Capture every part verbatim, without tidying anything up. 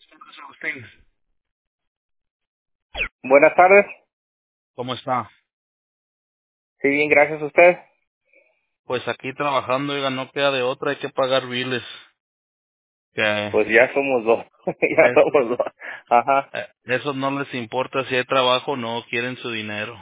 Agustín, Buenas tardes. ¿cómo está? Sí, bien, gracias a usted. Pues aquí trabajando, oiga, no queda de otra, hay que pagar biles. Que Pues ya somos dos. Ya eso, somos dos. Ajá. eh, eso no les importa si hay trabajo o no, quieren su dinero.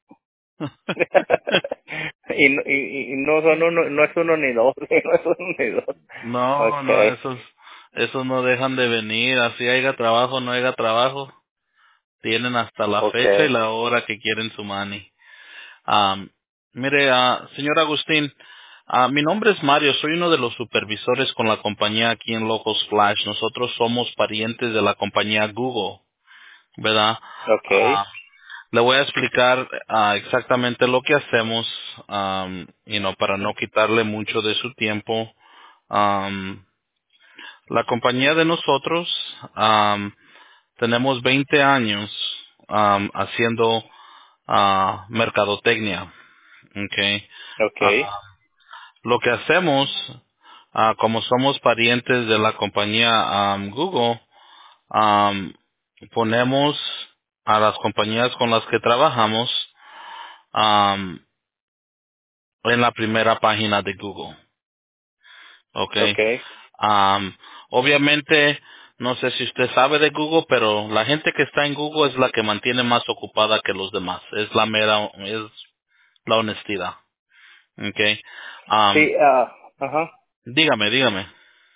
y, no- y, y no son uno, no es uno ni dos. No es uno ni dos. No, no, Okay. esos, esos no dejan de venir, así haya trabajo, no haya trabajo, tienen hasta la fecha y Okay. la hora que quieren su money. Am, mire, ah, señor Agustín, ah, mi nombre es Mario, soy uno de los supervisores con la compañía aquí en Locos Flash. Nosotros somos parientes de la compañía Google, ¿verdad? Okay. Ah, le voy a explicar ah, exactamente lo que hacemos, um, you know, para no quitarle mucho de su tiempo. Am, la compañía de nosotros am, tenemos veinte años am, haciendo ah, mercadotecnia. Okay. Okay. Ah, lo que hacemos, ah, como somos parientes de la compañía am, Google, am, ponemos a las compañías con las que trabajamos am, en la primera página de Google. Okay. Okay. Am, obviamente, no sé si usted sabe de Google, pero la gente que está en Google es la que mantiene más ocupada que los demás. Es la mera, es la honestidad. Okay. Am, Sí, ah, ajá. dígame, dígame.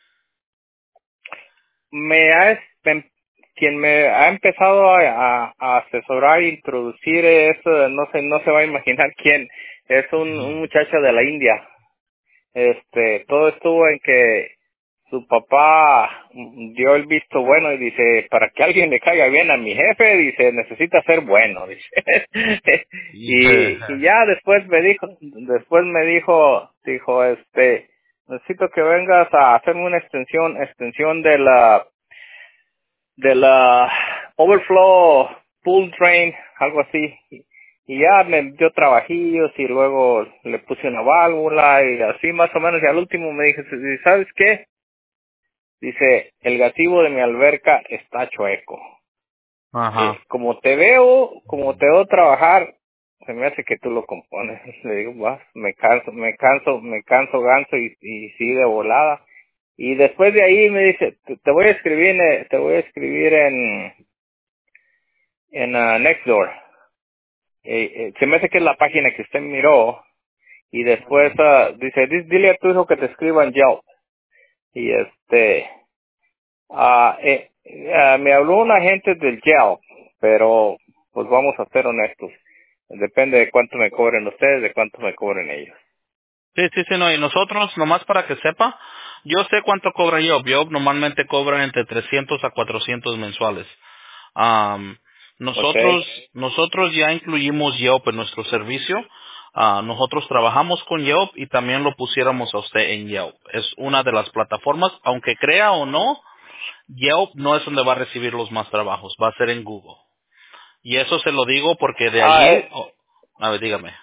Me ha, es- em- quien me ha empezado a, a, a asesorar e introducir eso, no sé, no se va a imaginar quién. Es un, un muchacho de la India. Este, todo estuvo en que su papá mm, dio el visto bueno y dice, para que alguien le caiga bien a mi jefe, dice, necesita ser bueno, dice. y, y ya después me dijo, después me dijo, dijo, este, necesito que vengas a hacerme una extensión, extensión de la, de la overflow pool train, algo así. Y ya me dio trabajillos y luego le puse una válvula y así más o menos. Y al último me dije, ¿sabes qué? Dice, el gativo de mi alberca está chueco. Eh, Ajá. como te veo, como te veo trabajar, se me hace que tú lo compones. Le digo, vas, me canso, me canso, me canso ganso y, y sí de volada. Y después de ahí me dice, te, te voy a escribir, en, te voy a escribir en, en uh, Nextdoor. Eh, eh, se me hace que es la página que usted miró. Y después ah, dice, "Di- dile a tu hijo que te escriba en Yelp". Y este, ah, eh, ah, me habló un agente del Yelp, pero pues vamos a ser honestos. Depende de cuánto me cobren ustedes, de cuánto me cobren ellos. Sí, sí, sí, no, y nosotros, nomás para que sepa, yo sé cuánto cobra Job. Job normalmente cobra entre trescientos a cuatrocientos mensuales. Am, Okay, nosotros, nosotros ya incluimos Yelp en nuestro servicio. Ah, nosotros trabajamos con Yelp y también lo pusiéramos a usted en Yelp. Es una de las plataformas, aunque crea o no, Yelp no es donde va a recibir los más trabajos, va a ser en Google. Y eso se lo digo porque de ah, allí, eh, oh, a ver, dígame.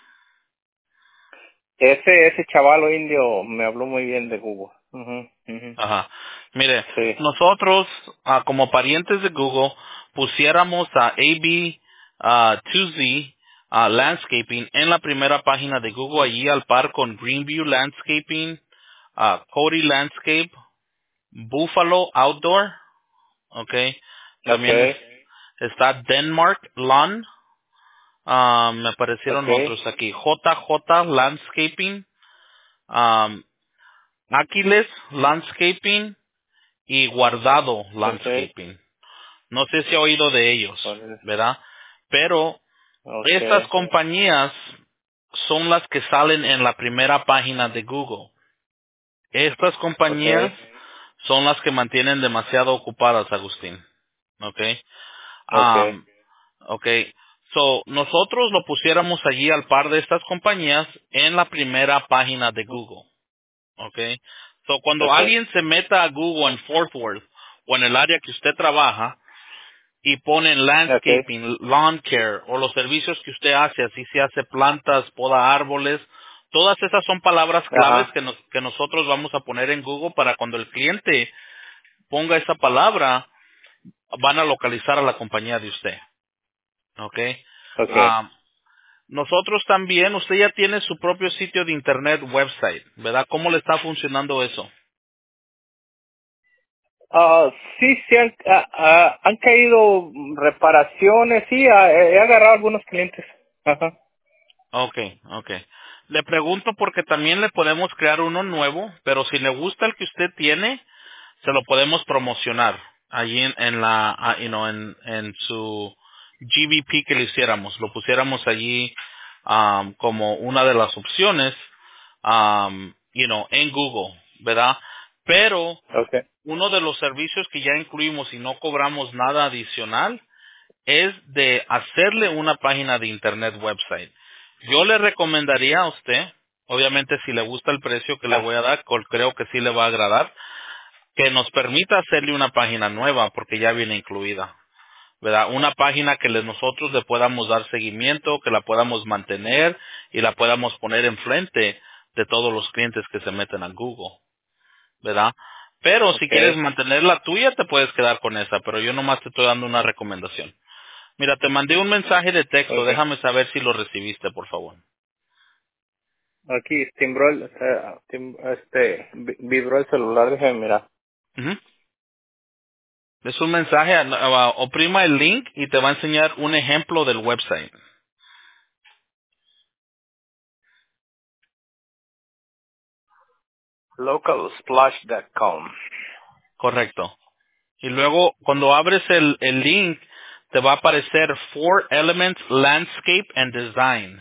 ese, ese chavalo indio me habló muy bien de Google. Ujú, ujú. Ajá. Mire, Sí, nosotros, ah, como parientes de Google, pusiéramos a A B ah, dos Z ah, Landscaping en la primera página de Google, allí al par con Greenview Landscaping, ah, Cody Landscape, Buffalo Outdoor, okay. También es- okay, está Denmark Lawn, ah, me aparecieron okay, otros aquí, J J Landscaping, um, Aquiles Landscaping, y Guardado okay, Landscaping. No sé si ha oído de ellos, órale, ¿verdad? Pero estas okay, compañías son las que salen en la primera página de Google. Estas compañías okay, son las que mantienen demasiado ocupadas, Agustín. ¿Ok? okay, Um, ok. So, nosotros lo pusiéramos allí al par de estas compañías en la primera página de Google. ¿Ok? So, cuando okay, alguien se meta a Google en Fort Worth o en el área que usted trabaja, y ponen okay, landscaping, lawn care o los servicios que usted hace, así se hace plantas, poda árboles, todas esas son palabras claves ajá, que, nos- que nosotros vamos a poner en Google para cuando el cliente ponga esa palabra, van a localizar a la compañía de usted. ¿Ok? Okay. Ah, nosotros también, usted ya tiene su propio sitio de internet, website, ¿verdad? ¿Cómo le está funcionando eso? Ah, sí, sí han, ah, ah, han caído reparaciones, sí, ah, he he agarrado algunos clientes. Ajá. Okay, okay. Le pregunto porque también le podemos crear uno nuevo, pero si le gusta el que usted tiene, se lo podemos promocionar allí en, en la, ah, you know, en, en su G B P que le hiciéramos, lo pusiéramos allí um, como una de las opciones, um, you know, en Google, ¿verdad? Pero Okay. uno de los servicios que ya incluimos y no cobramos nada adicional es de hacerle una página de internet website. Yo le recomendaría a usted, obviamente si le gusta el precio que le Ah, voy a dar, col- creo que sí le va a agradar, que nos permita hacerle una página nueva porque ya viene incluida, ¿verdad? Una página que le- nosotros le podamos dar seguimiento, que la podamos mantener y la podamos poner enfrente de todos los clientes que se meten a Google, ¿verdad? Pero si quieres okay. mantener la tuya, te puedes quedar con esa, pero yo nomás te estoy dando una recomendación. Mira, te mandé un mensaje de texto. Okay. Déjame saber si lo recibiste, por favor. Aquí timbró el, eh, tim- este, vi- vibró el celular, déjame mirar. Ujú. Es un mensaje, ah, ah, oprima el link y te va a enseñar un ejemplo del website. local splash punto com. Correcto. Y luego, cuando abres el, el link, te va a aparecer Four Elements Landscape and Design.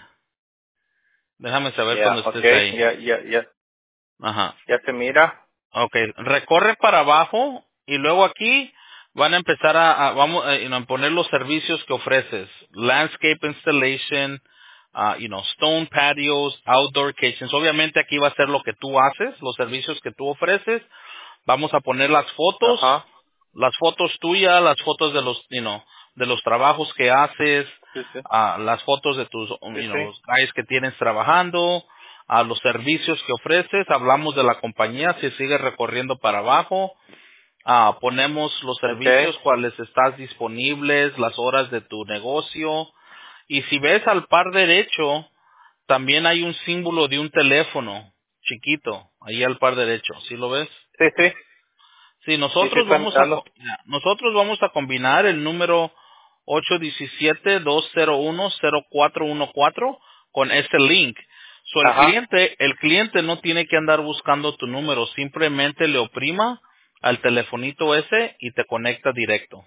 Déjame saber Ya, cuando estés okay, ahí. ya, ya, ya, Ajá. ya se mira. Ok, recorre para abajo y luego aquí van a empezar a, a- vamos a you know, poner los servicios que ofreces. Landscape installation, ah, you know, stone patios, outdoor kitchens. Obviamente aquí va a ser lo que tú haces, los servicios que tú ofreces. Vamos a poner las fotos, Ajá. las fotos tuyas, las fotos de los, you know, de los trabajos que haces, Sí, sí. ah, las fotos de tus, Sí, you know, sí. los guys que tienes trabajando, a los servicios que ofreces, hablamos de la compañía, si sigues recorriendo para abajo, ah, ponemos los Okay. servicios cuáles estás disponibles, las horas de tu negocio, y si ves al par derecho, también hay un símbolo de un teléfono chiquito, ahí al par derecho, ¿sí lo ves? Sí, sí. Sí, Sí, sí, nosotros está vamos a mirando. co- nosotros vamos a combinar el número ocho uno siete, dos cero uno, cero cuatro uno cuatro con ese link. So, el Ajá. cliente, el cliente no tiene que andar buscando tu número, simplemente le oprima al telefonito ese y te conecta directo,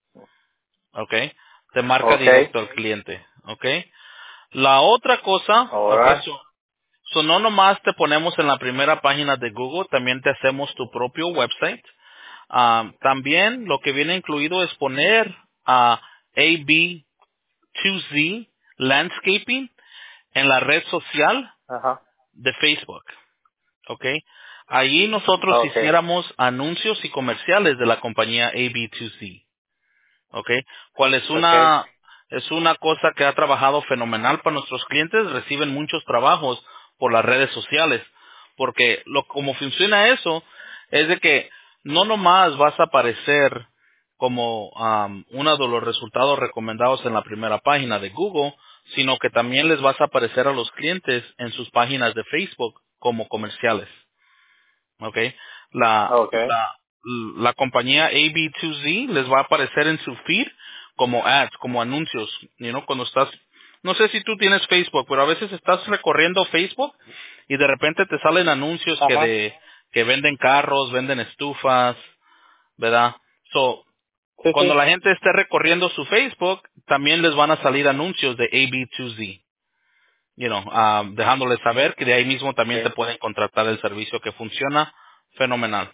¿ok? Te marca Okay. directo al cliente, ¿ok? La otra cosa, ¿ok? Ahora. So, so no nomás te ponemos en la primera página de Google, también te hacemos tu propio website. Ah, también lo que viene incluido es poner a A B dos Z Landscaping en la red social Ajá. de Facebook. ¿Ok? Allí nosotros Okay. hiciéramos anuncios y comerciales de la compañía A B dos Z. ¿Ok? Cual es Okay. una, es una cosa que ha trabajado fenomenal para nuestros clientes. Reciben muchos trabajos por las redes sociales. Porque lo, como funciona eso, es de que no nomás vas a aparecer como um, uno de los resultados recomendados en la primera página de Google, sino que también les vas a aparecer a los clientes en sus páginas de Facebook como comerciales. ¿Ok? La, Okay. la, la compañía A B dos Z les va a aparecer en su feed como ads, como anuncios, you know, cuando estás, no sé si tú tienes Facebook, pero a veces estás recorriendo Facebook y de repente te salen anuncios que Ajá. de, que venden carros, venden estufas, ¿verdad? So, Sí, cuando sí. la gente esté recorriendo su Facebook, también les van a salir anuncios de A B dos Z, you know, ah, dejándoles saber que de ahí mismo también te Okay. pueden contratar el servicio que funciona fenomenal.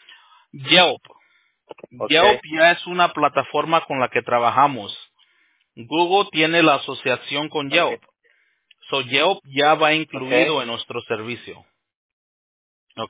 Yelp. Yelp Okay. ya es una plataforma con la que trabajamos. Google tiene la asociación con Okay. Yelp. So Yelp ya va Okay. incluido en nuestro servicio. ¿Ok?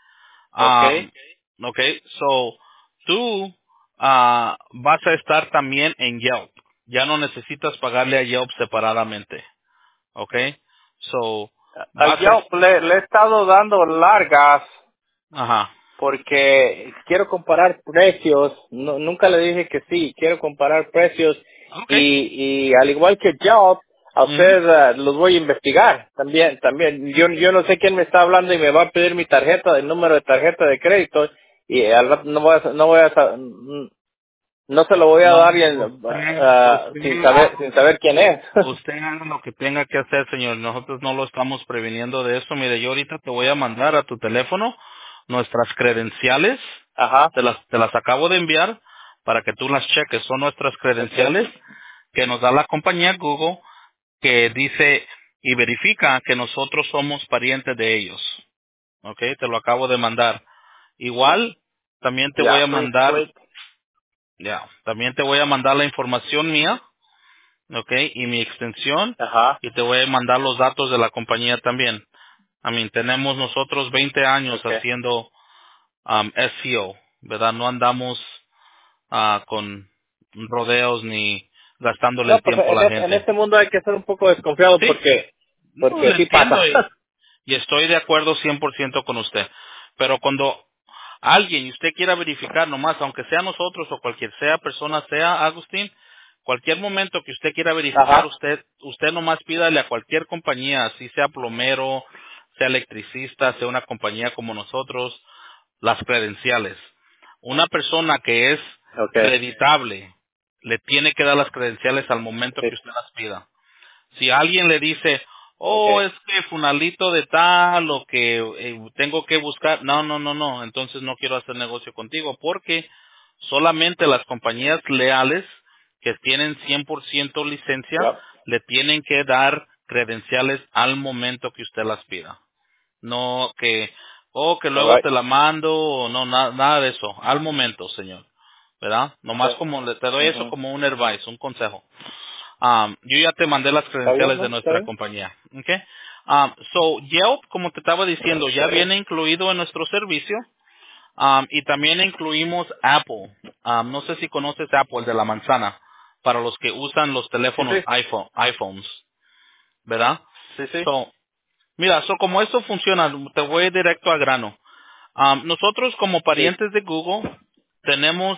Okay. Um, ok, so tú ah, vas a estar también en Yelp. Ya no necesitas pagarle a Yelp separadamente. ¿Ok? So A vas a... Yelp le, le he estado dando largas. Ajá. porque quiero comparar precios. No, nunca le dije que sí, quiero comparar precios Okay. y, y al igual que Job, a Ujú. usted eh, los voy a investigar también. También yo yo no sé quién me está hablando y me va a pedir mi tarjeta, el número de tarjeta de crédito y al rato no voy a no voy a sa- no se lo voy a No, dar y, usted, ah, sin usted saber sin saber quién es. Usted haga lo que tenga que hacer, señor. Nosotros no lo estamos previniendo de eso. Mire, yo ahorita te voy a mandar a tu teléfono nuestras credenciales. Ajá. Te las, te las acabo de enviar para que tú las cheques. Son nuestras Okay. credenciales que nos da la compañía Google, que dice y verifica que nosotros somos parientes de ellos. ¿Ok? Te lo acabo de mandar. Igual, también te voy Ya, a free, mandar, free. ya, también te voy a mandar la información mía, ¿ok? Y mi extensión, Ajá. y te voy a mandar los datos de la compañía también. I mean, tenemos nosotros veinte años Okay. haciendo um, S E O, ¿verdad? No andamos ah, con rodeos ni gastándole No, el pues tiempo a en, la es- en gente. este mundo hay que ser un poco desconfiado Sí, porque no, porque le sí entiendo pasa. y, y estoy de acuerdo cien por ciento con usted. Pero cuando alguien y usted quiera verificar nomás, aunque sea nosotros o cualquier sea persona sea, Agustín, cualquier momento que usted quiera verificar, Ajá. usted usted nomás pídale a cualquier compañía, si sea plomero, sea electricista, sea una compañía como nosotros, las credenciales. Una persona que es Okay. creditable le tiene que dar las credenciales al momento Sí. que usted las pida. Si alguien le dice, oh, Okay. es que funalito de tal o que eh, tengo que buscar, no, no, no, no, entonces no quiero hacer negocio contigo porque solamente las compañías leales que tienen cien por ciento licencia Yep. le tienen que dar credenciales al momento que usted las pida. No que, oh, que All luego right. te la mando, o no, na- nada de eso, al momento, señor. ¿Verdad? Nomás Okay. como le, te doy eso Mhm. como un advice, un consejo. Um, yo ya te mandé las ¿Está bien, credenciales de no? ¿Está nuestra bien? compañía. Okay. Um, so, Yelp, como te estaba diciendo, ya viene incluido en nuestro servicio. Um, y también incluimos Apple. Um, no sé si conoces Apple, el de la manzana, para los que usan los Sí, teléfonos sí. iPhone, iPhones, ¿verdad? Sí, sí. So, mira, so como esto funciona, te voy directo al grano. Um, nosotros como Sí. parientes de Google tenemos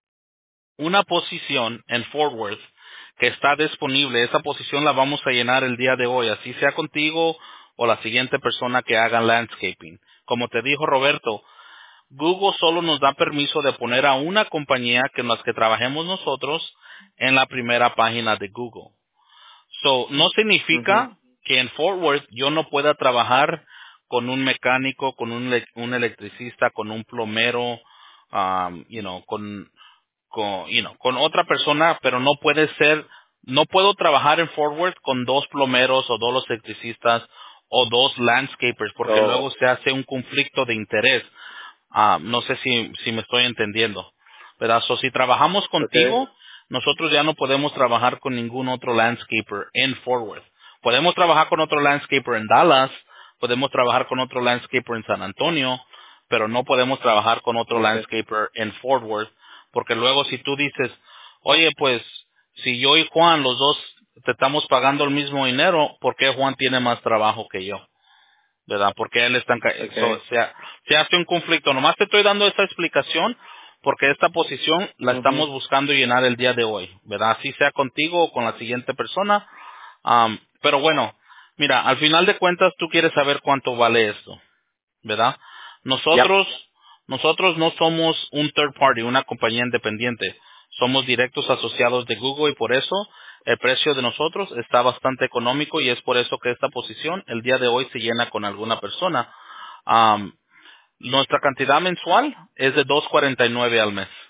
una posición en Fort Worth que está disponible. Esa posición la vamos a llenar el día de hoy, así sea contigo o la siguiente persona que haga landscaping. Como te dijo Roberto, Google solo nos da permiso de poner a una compañía que en las que trabajemos nosotros en la primera página de Google. So, no Mhm. significa que en Fort Worth yo no pueda trabajar con un mecánico, con un, le- un electricista, con un plomero, um, you know, con con, you know, con otra persona, pero no puede ser, no puedo trabajar en Fort Worth con dos plomeros o dos electricistas o dos landscapers, porque luego Oh. se hace un conflicto de interés. Ah, no sé si, si me estoy entendiendo. ¿Verdad? So, si trabajamos Okay. contigo, nosotros ya no podemos trabajar con ningún otro landscaper en Fort Worth. Podemos trabajar con otro landscaper en Dallas, podemos trabajar con otro landscaper en San Antonio, pero no podemos trabajar con otro Okay. landscaper en Fort Worth, porque luego si tú dices, oye, pues, si yo y Juan, los dos, te estamos pagando el mismo dinero, ¿por qué Juan tiene más trabajo que yo? ¿Verdad? Porque él está en ca- so, Okay. se, ha- se hace un conflicto. Nomás te estoy dando esa explicación porque esta posición la estamos Mhm. buscando llenar el día de hoy, ¿verdad? Así sea contigo o con la siguiente persona. Am, pero bueno, mira, al final de cuentas tú quieres saber cuánto vale esto, ¿verdad? Yep. Nosotros, nosotros no somos un third party, una compañía independiente. Somos directos asociados de Google y por eso el precio de nosotros está bastante económico y es por eso que esta posición el día de hoy se llena con alguna persona. Am, nuestra cantidad mensual es de dos cuarenta y nueve al mes.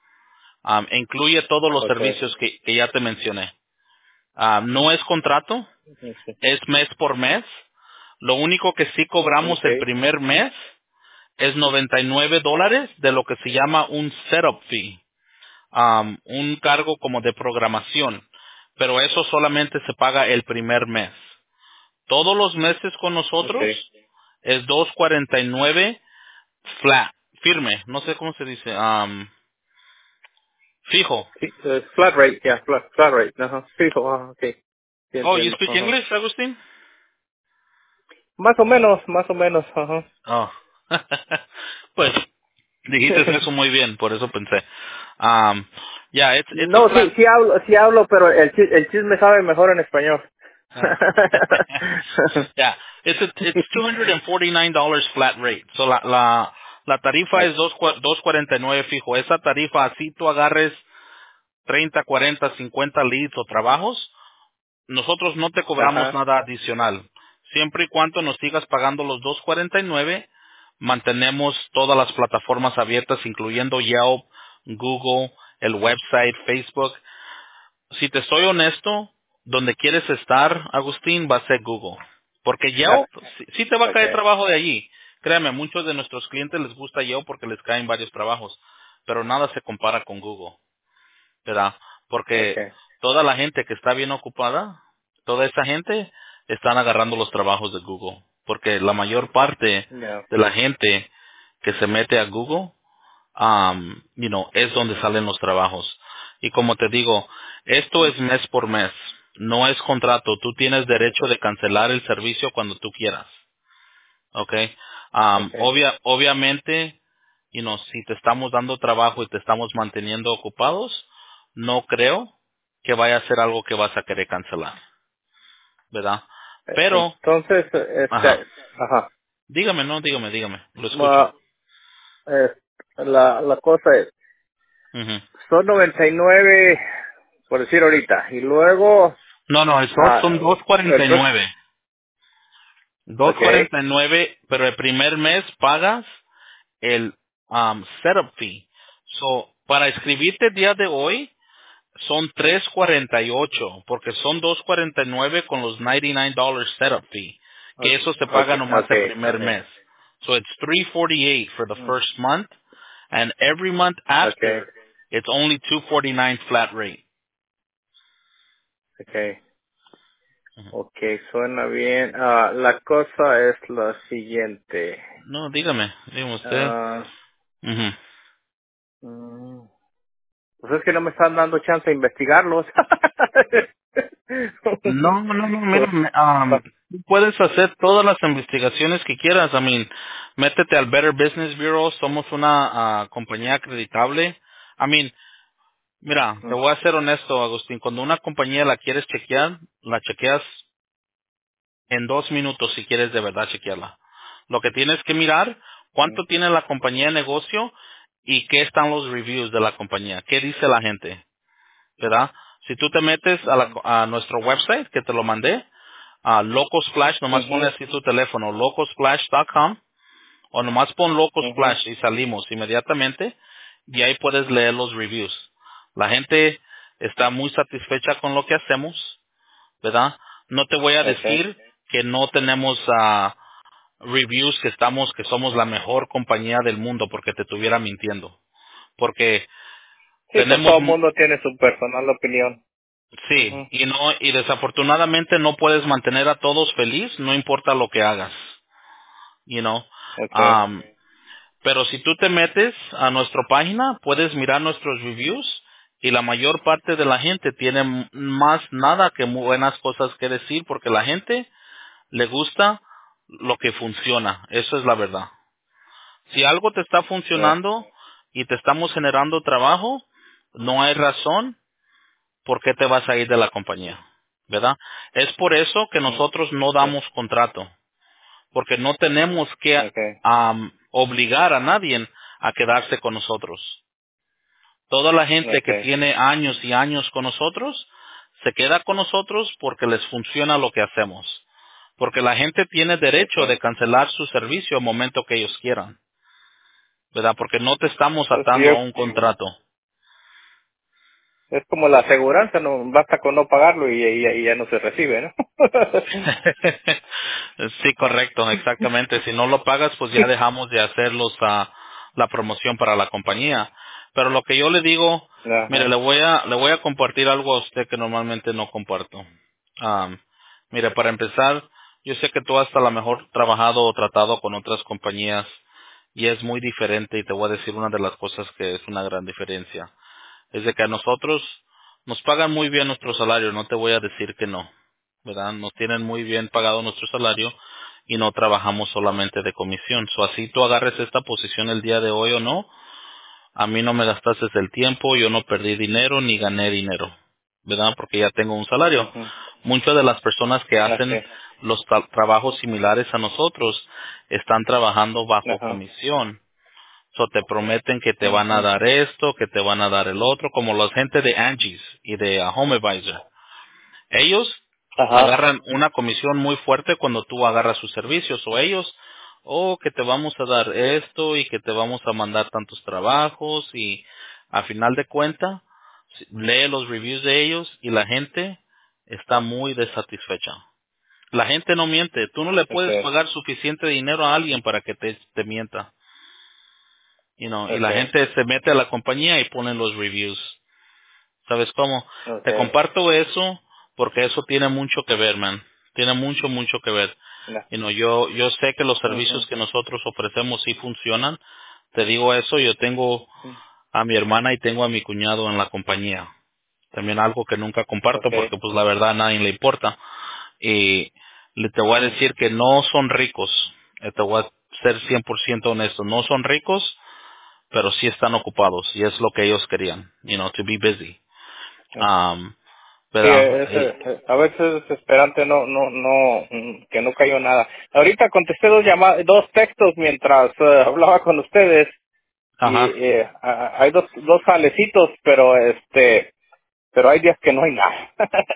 Am, e incluye todos los Okay. servicios que, que ya te mencioné. Am, no es contrato, Okay. es mes por mes. Lo único que sí cobramos el Okay. primer mes es noventa y nueve dólares de lo que se llama un setup fee, um, un cargo como de programación, pero eso solamente se paga el primer mes. Todos los meses con nosotros Okay. es dos cuarenta y nueve flat, firme, no sé cómo se dice, um, fijo. Sí, eh, flat rate, yeah, flat, flat rate. Ajá. Fijo, ah, okay. Sí, Oh, you entiendo. speak Ajá. English, Agustín? Más o menos, más o menos, ajá. Oh. Pues dijiste eso muy bien, por eso pensé. Um, yeah, it's it's a No, sí, flat. sí hablo, sí hablo, pero el, chi- el chisme sabe mejor en español. Ah. Yeah, it's a, it's two hundred and forty nine dollars flat rate. So la la la tarifa es dos cua- dos cuarenta y nueve fijo. Esa tarifa, así tú agarres treinta, cuarenta, cincuenta leads o trabajos, nosotros no te cobramos Ajá, nada adicional. Siempre y cuando nos sigas pagando los dos cuarenta y nueve, mantenemos todas las plataformas abiertas, incluyendo Yelp, Google, el website, Facebook. Si te soy honesto, donde quieres estar, Agustín, va a ser Google. Porque Yelp, ah, sí, sí te va a caer okay, trabajo de allí. Créeme, muchos de nuestros clientes les gusta Yelp porque les caen varios trabajos, pero nada se compara con Google. ¿Verdad? Porque okay, toda la gente que está bien ocupada, toda esa gente están agarrando los trabajos de Google. Porque la mayor parte no, de la gente que se mete a Google, um, you know, es donde salen los trabajos. Y como te digo, esto mm, es mes por mes. No es contrato. Tú tienes derecho de cancelar el servicio cuando tú quieras. Okay. Um, okay, obvia, obviamente, you know, si te estamos dando trabajo y te estamos manteniendo ocupados, no creo que vaya a ser algo que vas a querer cancelar, ¿verdad? Eh, Pero, entonces, este, ajá, ajá, dígame, no, dígame, dígame, lo escucho. ma- eh, la, la cosa es, Ujú. son noventa y nueve, por decir ahorita, y luego, No, no, eso ah, son dos cuarenta el y pro- nueve, dos okay, cuarenta y nueve, pero el primer mes pagas el um, setup fee. So, para escribirte el día de hoy, son tres cuarenta y ocho porque son dos cuarenta y nueve con los noventa y nueve dólares setup fee, que eso se paga okay, nomás el okay, primer mes. So it's three forty-eight for the mm, first month, and every month okay, after, it's only two forty-nine flat rate. okay. Ujú. Ok, suena bien. Ah, la cosa es la siguiente. No, dígame, dígame usted. Ah, Ujú. mm, pues es que no me están dando chance de investigarlos. No, no, no, mira, pues, me- um, pa- tú puedes hacer todas las investigaciones que quieras. I mean, métete al Better Business Bureau, somos una ah, compañía acreditable. I mean, mira, te mm, voy a ser honesto, Agustín. Cuando una compañía la quieres chequear, la chequeas en dos minutos si quieres de verdad chequearla. Lo que tienes que mirar, mm, cuánto tiene la compañía de negocio y qué están los reviews de la compañía. ¿Qué dice la gente? ¿Verdad? Si tú te metes a, la- ujú, a nuestro website que te lo mandé, a Locos Flash, nomás ujú, pone así tu teléfono, locos flash punto com, o nomás pon Locos ujú, Flash y salimos inmediatamente y ahí puedes leer los reviews. La gente está muy satisfecha con lo que hacemos, ¿verdad? No te voy a okay. decir que no tenemos ah, reviews que estamos, que somos la mejor compañía del mundo porque te estuviera mintiendo. Porque Sí, pues tenemos, todo el mu- mundo tiene su personal opinión. sí, Ujú, y no, y desafortunadamente no puedes mantener a todos feliz, no importa lo que hagas, you know. okay, Um, Pero si tú te metes a nuestra página, puedes mirar nuestros reviews y la mayor parte de la gente tiene m- más nada que muy buenas cosas que decir porque la gente le gusta lo que funciona. Eso es la verdad. Si algo te está ya, funcionando y te estamos generando trabajo, no hay razón por qué te vas a ir de la compañía. ¿Verdad? Es por eso que mm, nosotros no okay, damos contrato. Porque no tenemos que okay, am, obligar a nadie a quedarse con nosotros. Toda la gente que okay, tiene años y años con nosotros se queda con nosotros porque les funciona lo que hacemos. Porque la gente tiene derecho okay. de cancelar su servicio al momento que ellos quieran, ¿verdad? Porque no te estamos Pues yo, atando a un contrato. es como la aseguranza, no basta con no pagarlo y, y- y ya no se recibe, ¿no? Sí, correcto, exactamente. Si no lo pagas, pues ya dejamos de hacer los, ah, la promoción para la compañía. Pero lo que yo le digo, mire, le Ajá, voy a, le voy a compartir algo a usted que normalmente no comparto. Am, mire, para empezar, yo sé que tú hasta a lo mejor trabajado o tratado con otras compañías y es muy diferente y te voy a decir una de las cosas que es una gran diferencia. Es de que a nosotros nos pagan muy bien nuestro salario, no te voy a decir que no, ¿verdad? Nos tienen muy bien pagado nuestro salario y no trabajamos solamente de comisión. So, así tú agarres esta posición el día de hoy o no, A mí no me gastaste el tiempo, yo no perdí dinero ni gané dinero, ¿verdad? Porque ya tengo un salario. Ujú. Muchas de las personas que Así. hacen los tra- trabajos similares a nosotros están trabajando bajo Ajá. comisión. So te prometen que te van a Ujú. dar esto, que te van a dar el otro, como la gente de Angie's y de uh, Home Advisor. Ellos Ajá. agarran una comisión muy fuerte cuando tú agarras sus servicios, o ellos, oh, que te vamos a dar esto y que te vamos a mandar tantos trabajos, y a final de cuenta si- lee los reviews de ellos y la gente está muy desatisfecha. La gente no miente, tú no le puedes Okay. pagar suficiente dinero a alguien para que te, te mienta. You know, y la Okay. gente se mete a la compañía y ponen los reviews. ¿Sabes cómo? Te Okay. comparto eso porque eso tiene mucho que ver, man. Tiene mucho, mucho que ver. No. You know, yo, yo sé que los servicios Ujú. que nosotros ofrecemos sí funcionan. Te digo eso, yo tengo a mi hermana y tengo a mi cuñado en la compañía. También algo que nunca comparto Okay. porque pues la verdad a nadie le importa. Y le te voy a Mm. decir que no son ricos. Eh, Te voy a ser cien por ciento honesto. No son ricos, pero sí están ocupados y es lo que ellos querían. You know, to be busy. Um, Sí, ¿verdad? es, Y- eh, a veces es desesperante, no, no, no, mm, que no cayó nada. Ahorita contesté dos llamadas, dos textos mientras eh, hablaba con ustedes y ajá. eh, a- a- hay dos, dos jalecitos, pero este, pero hay días que no hay nada.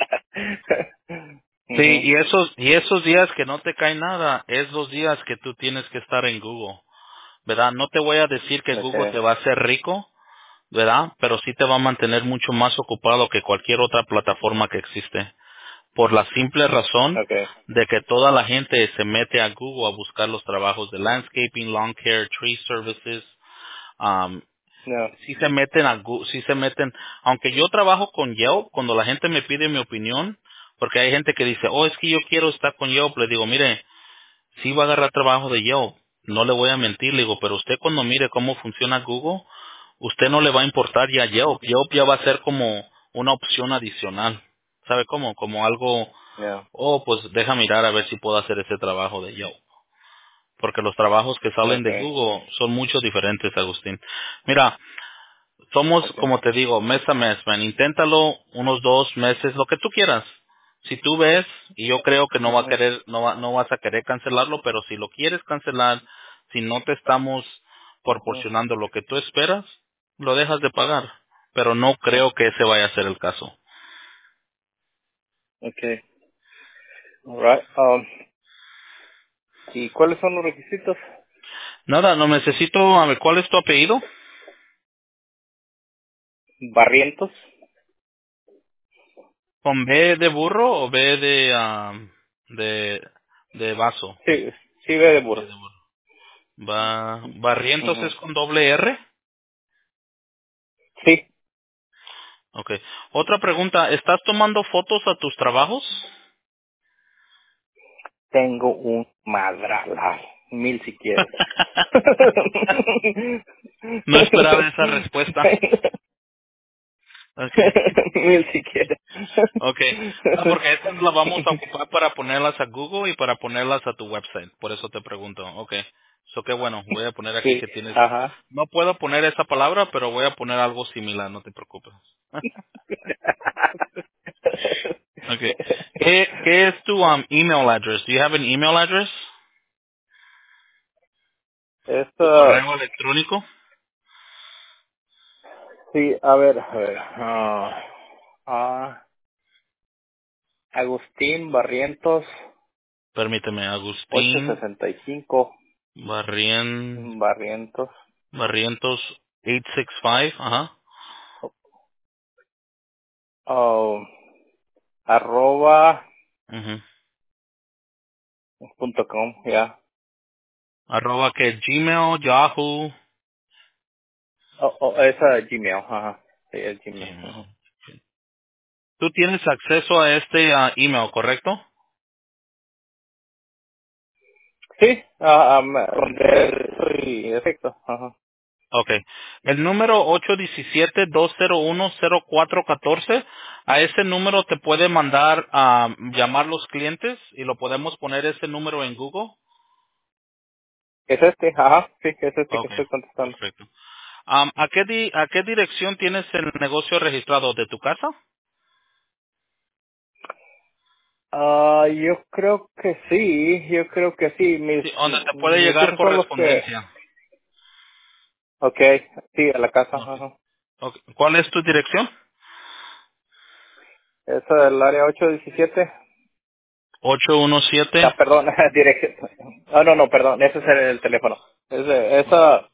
Sí, Ujú. y esos, y esos días que no te cae nada, es los días que tú tienes que estar en Google, ¿verdad? No te voy a decir que Google te Okay, va a hacer rico, ¿verdad? Pero sí te va a mantener mucho más ocupado que cualquier otra plataforma que existe. Por la simple razón okay, de que toda la gente se mete a Google a buscar los trabajos de landscaping, lawn care, tree services, um, no, sí se meten a Gu- sí se meten, aunque yo trabajo con Yelp, cuando la gente me pide mi opinión, porque hay gente que dice, oh, es que yo quiero estar con Yelp, le digo, mire, sí va a agarrar trabajo de Yelp, no le voy a mentir, le digo, pero usted cuando mire cómo funciona Google, usted no le va a importar ya Yelp, Yelp ya va a ser como una opción adicional, ¿sabe cómo? Como algo, no, oh, pues deja mirar a ver si puedo hacer ese trabajo de Yelp. Porque los trabajos que salen de okay, Google son mucho diferentes, Agustín. Mira, somos, okay, como te digo, mes a mes, man. Inténtalo unos dos meses, lo que tú quieras. Si tú ves, y yo creo que no va a ujú, querer, no, va- no vas a querer cancelarlo, pero si lo quieres cancelar, si no te estamos ujú, proporcionando lo que tú esperas, lo dejas de pagar. Pero no creo que ese vaya a ser el caso. okay, alright, um, ¿y cuáles son los requisitos? Nada, no necesito, a ver, ¿cuál es tu apellido? Barrientos, ¿Con B de burro o B de, ah, de, de vaso? sí, sí ve de B burro. de burro. Ba- Barrientos Ujú. es con doble R. Sí, Okay. Otra pregunta, ¿estás tomando fotos a tus trabajos? tengo un madral, mil si quieres. No esperaba esa respuesta. Okay. Mil si quieres. Okay. No, porque estas las vamos a ocupar para ponerlas a Google y para ponerlas a tu website. Por eso te pregunto. Okay. So qué bueno, voy a poner aquí Sí, que tienes. ajá. No puedo poner esa palabra, pero voy a poner algo similar, no te preocupes. Okay. ¿Qué, qué es tu um, email address? Do you have an email address? ¿Tu Esto, correo electrónico? sí, a ver, a ver. ah, ah, Agustín Barrientos, Permíteme, ochocientos Agustín sesenta y cinco Barrien, Barrientos, Barrientos ochocientos sesenta y cinco, ajá. oh, arroba Ujú. punto com, ya. Arroba que Gmail, Yahoo. Oh, oh, esa es Gmail, ajá. Sí, es Gmail. Ujú. Gmail. Tú tienes acceso a este ah, email, ¿correcto? Sí, ah, um, donde soy efecto, ajá. Okay. El número ocho uno siete, dos cero uno, cero cuatro uno cuatro, a ese número te puede mandar a llamar los clientes y lo podemos poner ese número en Google. Es este, ajá, sí, es este que Okay, estoy contestando. perfecto. Um, ¿a qué di- a qué dirección tienes el negocio registrado? ¿De tu casa? Ah, yo creo que sí, yo creo que sí. Mis, Sí, donde te puede mis llegar hijos son los que... correspondencia. Okay, sí, a la casa. Ok. Ajá. Ok. ¿Cuál es tu dirección? Esa del área ocho diecisiete. ocho uno siete. Ah, perdón, dirección. Ah, no, no, perdón, ese es el, el teléfono. Ese, esa...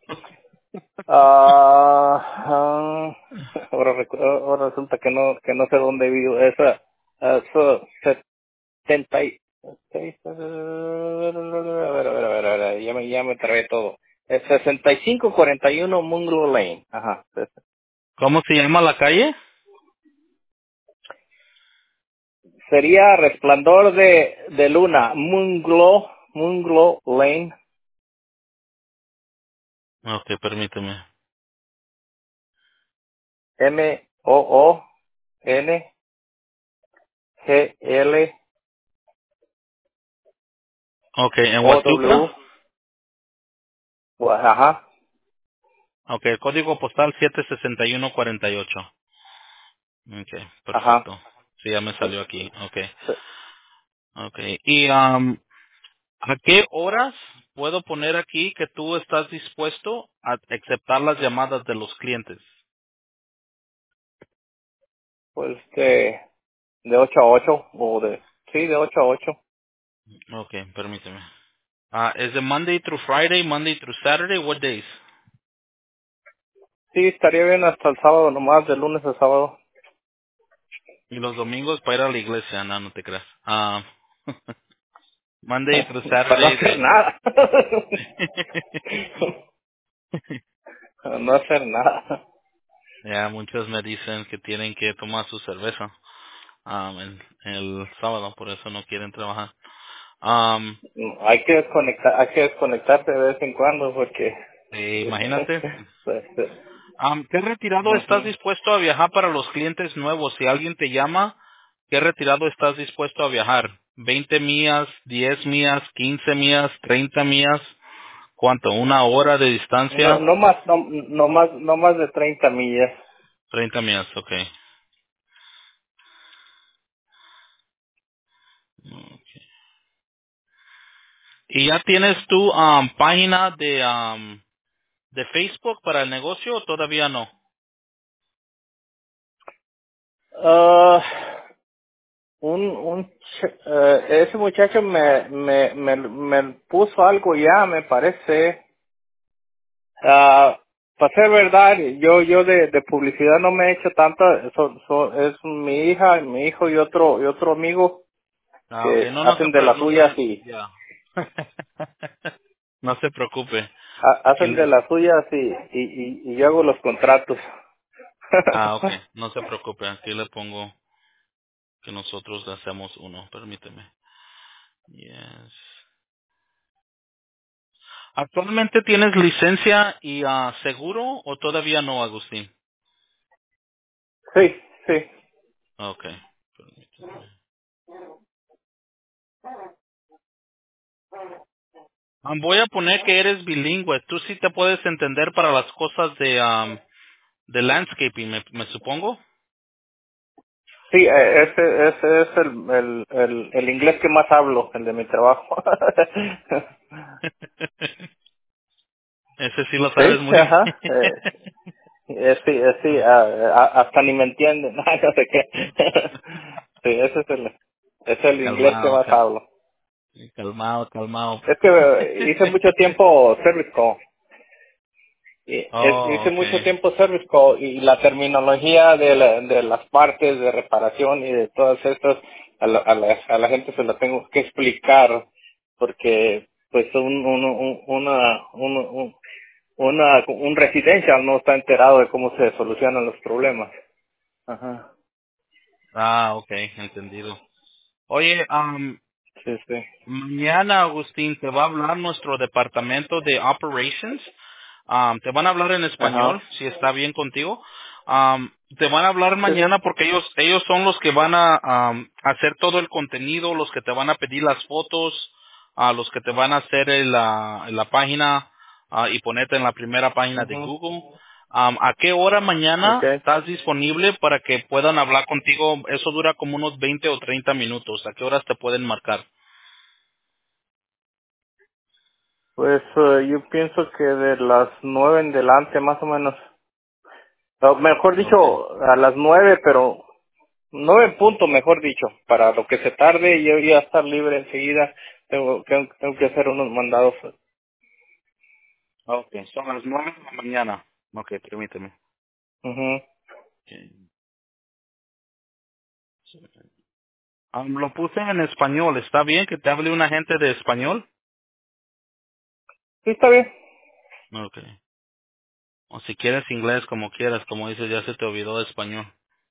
Ah, ah, ahora, recu- ahora resulta que no que no sé dónde vivo. Esa... Eso, setenta y... A ver, a ver, a ver, a ver, a ver, ya me, ya me trabé todo. Es sesenta y cinco cuarenta y uno Munglo Lane. Ajá. ¿Cómo se llama la calle? Sería Resplandor de, de Luna, Moonglow, Moonglow Lane, Ok, permíteme. M O O N G L Ok, en O W, Huatuca. ajá, Ok, el código postal siete sesenta y uno cuarenta y ocho. Ok, ajá. perfecto. Sí, ya me salió aquí. Ok. Sí, Ok. ¿Y um, a qué horas puedo poner aquí que tú estás dispuesto a aceptar las llamadas de los clientes? pues de, de ocho a ocho o de, sí, de ocho a ocho. Ok, permíteme. Ah, ¿es de Monday through Friday, Monday through Saturday? What days? Sí, estaría bien hasta el sábado nomás, de lunes a sábado. Y los domingos para ir a la iglesia. No, no te creas. Ah, Monday through Para no Saturday hacer de... nada. Para no hacer nada. Ya, muchos me dicen que tienen que tomar su cerveza um, el, el sábado, por eso no quieren trabajar. Um, Hay que desconectar, hay que desconectarse de vez en cuando porque eh, imagínate. pues, eh, Um, ¿Qué retirado estás ujú. dispuesto a viajar para los clientes nuevos? Si alguien te llama, ¿qué retirado estás dispuesto a viajar? ¿veinte millas, diez millas, quince millas, treinta millas? ¿Cuánto? ¿Una hora de no, distancia? no más, no, no más, no más de treinta millas. treinta millas, ok. ¿Y ya tienes tu um, página de, um, de Facebook para el negocio o todavía no? Ah, un, un, ch- eh, ese muchacho me, me, me, me puso algo ya, me parece. Ah, para ser verdad, yo, yo de, de publicidad no me he hecho tanta, so- so- es mi hija, mi hijo y otro, y otro amigo Ah, ok. que No, no se, hacen de pre- las no suyas se, y, ya. No se preocupe. ha- Aquí hacen de le- las suyas y, y, y, y yo hago los contratos. ah, ok. No se preocupe. Aquí le pongo que nosotros le hacemos uno. Permíteme. Yes. ¿Actualmente tienes licencia y ah, seguro o todavía no, Agustín? Sí, sí. Ok. Permíteme. Ah, voy a poner que eres bilingüe. Tú sí te puedes entender para las cosas de, am, de landscaping, me, me supongo. Sí, eh, ese, ese es el, el, el, el inglés que más hablo, el de mi trabajo. Ese sí lo sabes Sí, muy bien. ajá. Eh, eh, sí, eh, sí, ah, ah, hasta ni me entienden. No sé qué. Sí, ese es el, es el inglés que Calmado, más cal- hablo. calmado, calmado. Es que eh, hice mucho tiempo service call. Y es- Oh, hice mucho okay. tiempo service call y la terminología de, la- de las partes de reparación y de todas estas a la, a la, a la gente se la tengo que explicar porque pues un, un, un- una, un, un, una, un residencial no está enterado de cómo se solucionan los problemas. Ajá. Ah, okay, entendido. Oye, um, Sí, sí. mañana, Agustín, te va a hablar nuestro departamento de operations. Um, te van a hablar en español, Ajá. si está bien contigo. Um, te van a hablar Sí, sí. mañana porque ellos ellos son los que van a um, hacer todo el contenido, los que te van a pedir las fotos, a los que te van a hacer el, la, la página ah, y ponerte en la primera página de Ujú. Google. Um, ¿A qué hora mañana Okay. estás disponible para que puedan hablar contigo? Eso dura como unos veinte o treinta minutos. ¿A qué horas te pueden marcar? Pues eh, yo pienso que de las nueve en delante, más o menos. O mejor Okay. dicho, a las nueve, pero nueve en punto, mejor dicho. Para lo que se tarde, yo ya estar libre enseguida. Tengo, tengo, tengo que hacer unos mandados. Okay. Son las nueve de la mañana. Okay, permíteme. Ujú. Okay. Um, lo puse en español. ¿Está bien que te hable un agente de español? Sí, está bien. Okay. O si quieres inglés, como quieras. Como dices, ya se te olvidó español.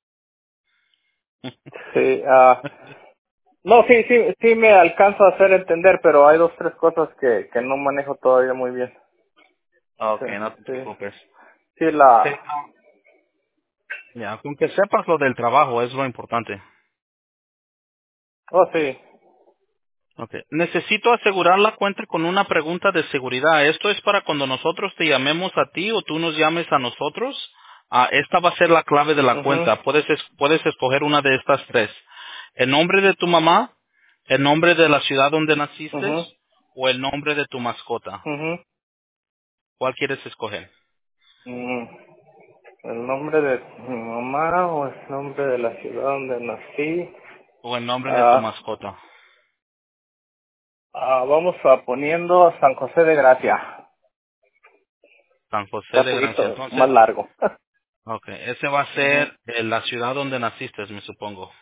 Sí, ah, no, sí, sí, sí me alcanzo a hacer entender, pero hay dos, tres cosas que, que no manejo todavía muy bien. Sí, Okay, no te sí, preocupes. sí, Sí, la, no. Ya, con que sepas lo del trabajo es lo importante. oh, sí. Okay. Necesito asegurar la cuenta con una pregunta de seguridad. Esto es para cuando nosotros te llamemos a ti o tú nos llames a nosotros. Ah, esta va a ser la clave de la Mhm, cuenta. Puedes, es- puedes escoger una de estas tres. El nombre de tu mamá, el nombre de la ciudad donde naciste mhm, o el nombre de tu mascota. mhm, ¿Cuál quieres escoger? mhm. El nombre de mi mamá o el nombre de la ciudad donde nací. O el nombre de tu Ah, mascota. ah, vamos a poniendo San José de Gracia. San José Está un de Gracia. poquito más Entonces, largo. okay, ese va a Ujú. ser eh, la ciudad donde naciste, me supongo.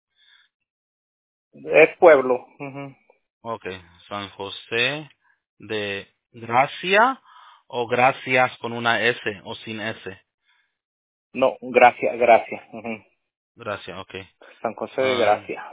Es pueblo. Ujú. Ok, San José de Gracia o Gracias con una S o sin S. No, Gracia, Gracia. Ujú. Gracia, ok. San José de San, Gracia.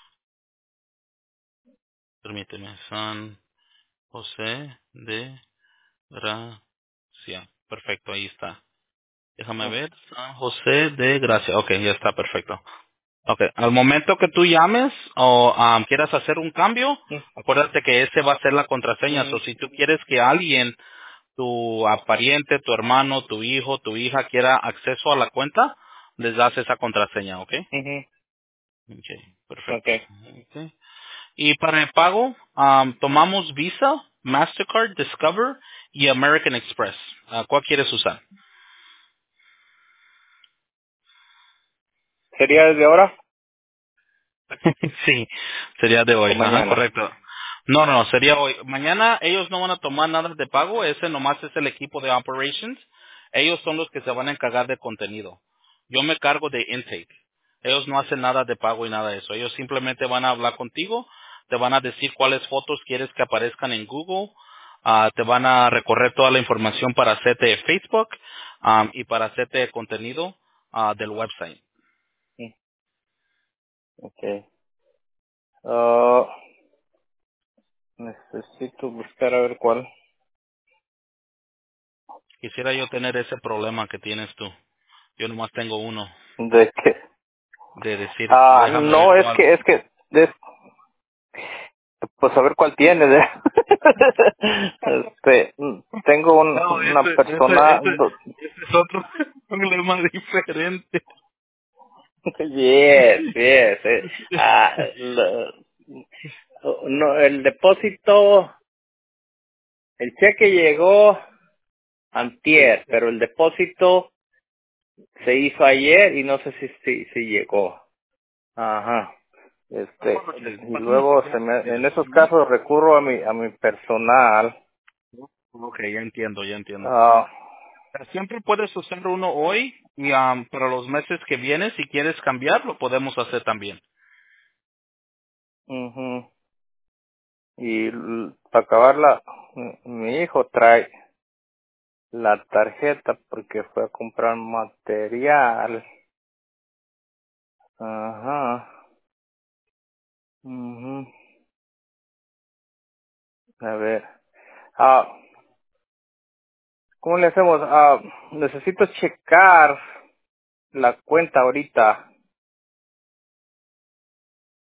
permíteme, San José de Gracia. Perfecto, ahí está. Déjame Ujú. ver, San José de Gracia. Ok, ya está perfecto. Ok, al momento que tú llames o um, quieras hacer un cambio, acuérdate que ese va a ser la contraseña. O Ujú. si tú quieres que alguien tu pariente, tu hermano, tu hijo, tu hija quiera acceso a la cuenta, les das esa contraseña, ¿ok? Ujú. Ok, perfecto. Okay. Ok. Y para el pago, am, tomamos Visa, Mastercard, Discover y American Express. Ah, ¿Cuál quieres usar? ¿Sería desde ahora Sí, sería de o hoy, ajá, mañana? correcto. No, no, sería hoy. Mañana ellos no van a tomar nada de pago, ese nomás es el equipo de operations. Ellos son los que se van a encargar de contenido. Yo me cargo de intake. Ellos no hacen nada de pago y nada de eso. Ellos simplemente van a hablar contigo, te van a decir cuáles fotos quieres que aparezcan en Google, ah, te van a recorrer toda la información para hacerte Facebook ah, y para hacerte contenido ah, del website. Mm. Okay. Ah, necesito buscar a ver cuál. Quisiera yo tener ese problema que tienes tú. Yo nomás tengo uno ¿De qué? de decir, Ah, déjame ver no, es cuál. que, es que, es- pues a ver cuál tiene. de- este, mm, tengo un, No, una ese, ese, persona, ese, do- ese es otro problema diferente. yes, yes, eh, ah, lo- no, el depósito, el cheque llegó Sí, antier, pero el depósito se hizo ayer y no sé si, si, si llegó. Ajá. Este, bueno, sí, y pásame tu luego se cheque, me, mira, en esos no, casos recurro a mi, a mi personal. ok, ya entiendo, ya entiendo. Ah, Siempre puedes usar uno hoy y am, para los meses que vienen, si quieres cambiar, lo podemos hacer también. ujú. Y l- para acabarla, mi mi hijo trae la tarjeta porque fue a comprar material. Ajá. Ujú. A ver. Ah, ¿cómo le hacemos? Ah, necesito checar la cuenta ahorita.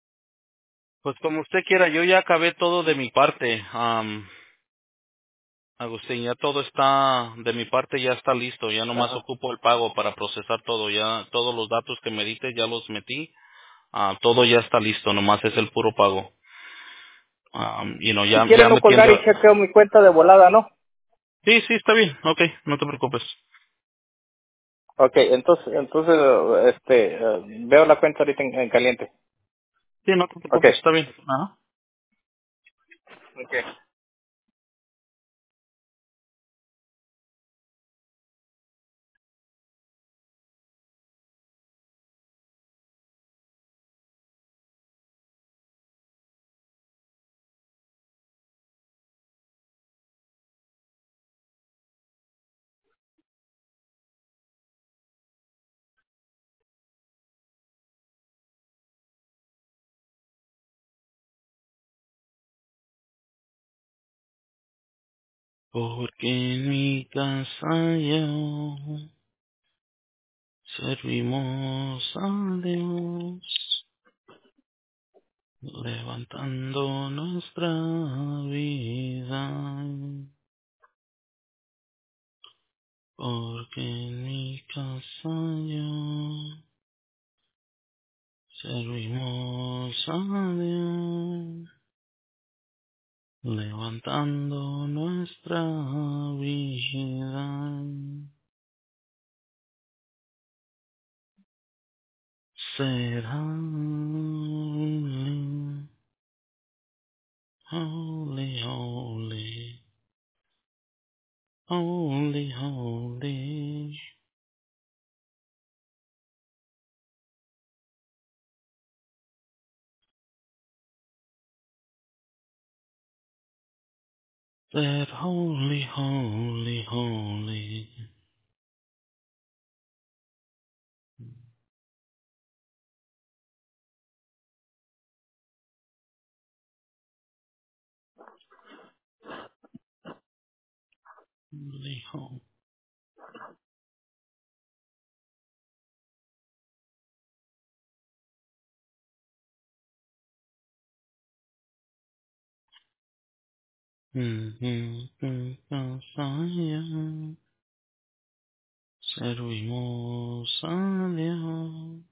Pues como usted quiera, yo ya acabé todo de mi parte. Am, Agustín, ya todo está, de mi parte ya está listo, ya nomás Ajá. ocupo el pago para procesar todo, ya todos los datos que me diste ya los metí, ah, todo ya está listo, nomás es el puro pago. Um, you know, Si ya, quiere ya no colgar y metiendo, chequeo mi cuenta de volada, ¿no? sí, sí, está bien, ok, no te preocupes. Ok, entonces, entonces, eh, este, eh, veo la cuenta ahorita en, en caliente. Sí, no te Ok. preocupes, está bien. Ajá. Ok. Porque en mi casa yo servimos a Dios, levantando nuestra vida. Porque en mi casa yo servimos a Dios, levantando nuestra vida. Será holy, holy, holy, holy, holy. That holy, holy, holy, holy, holy. Servimos a Dios,